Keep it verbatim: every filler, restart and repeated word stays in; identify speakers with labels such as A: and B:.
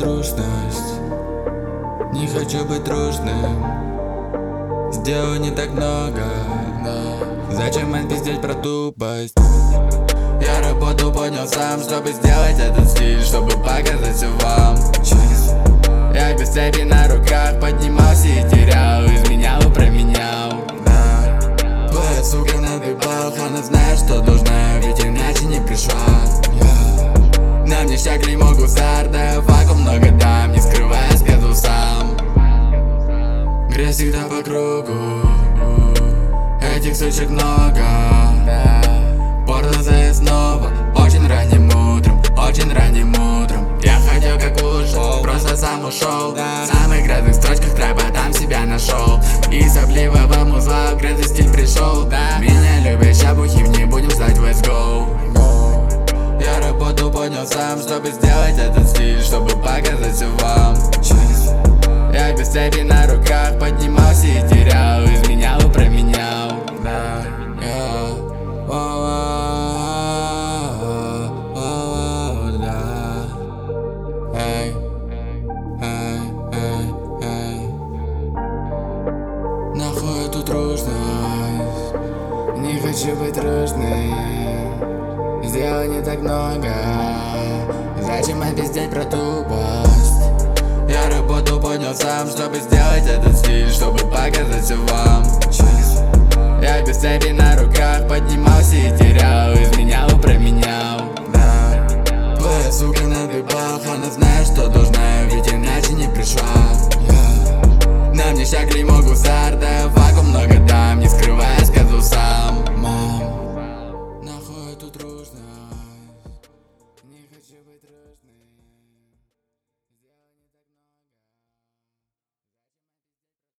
A: трушность, не хочу быть дружным. Сделаю не так много, да. Зачем man пиздеть про тупость? Я работу понял сам, чтобы сделать этот стиль, чтобы показать все вам. Я без цепи на руках поднимался и терял, изменял и променял, да. Твоя сука надыбал, она знает, что должна, ведь иначе не пришла, yeah. На мне ща клеймо гусар, да я факу много дам, не скрывая, скажу сам. Грязь всегда по кругу, этих сучек много, порно заезд снова, очень ранним утром, очень ранним утром. Я хотел как лучше, просто сам ушел. В самых грязных строчках трэпа там себя нашел. И сопливого музла грязный стиль пришел. Меня любят шабухи, не будем ждать let's go. Я работу понял сам, чтобы сделать этот стиль, чтобы показать все вам. Я без цепи на руках поднимался и терял, изменял и променял, да. Yeah. Oh, oh, oh, oh, да. Эй, эй, эй, эй. Нахуй эту трушность, не хочу быть дружным. Сделал не так много, зачем объяснять про тупость? Я работу понял сам, чтобы сделать этот стиль, чтобы показать все вам. Я без цепи на